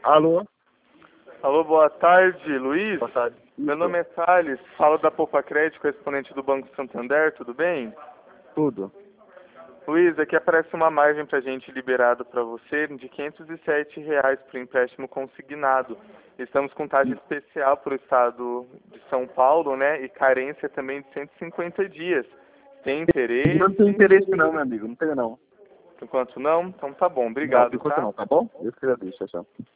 Alô? Alô, boa tarde, Luiz. Boa tarde. Meu nome é Thales, falo da Poupa Crédito, correspondente do Banco Santander, tudo bem? Tudo. Luiz, aqui aparece uma margem para a gente liberado para você de R$ 507 para o empréstimo consignado. Estamos com taxa especial para o estado de São Paulo, né? E carência também de 150 dias. Tem interesse? Não tenho interesse não, meu amigo. Não tenho não. Enquanto não? Então tá bom, Não, obrigado, enquanto tá? não, tá bom? Eu que agradeço, tchau.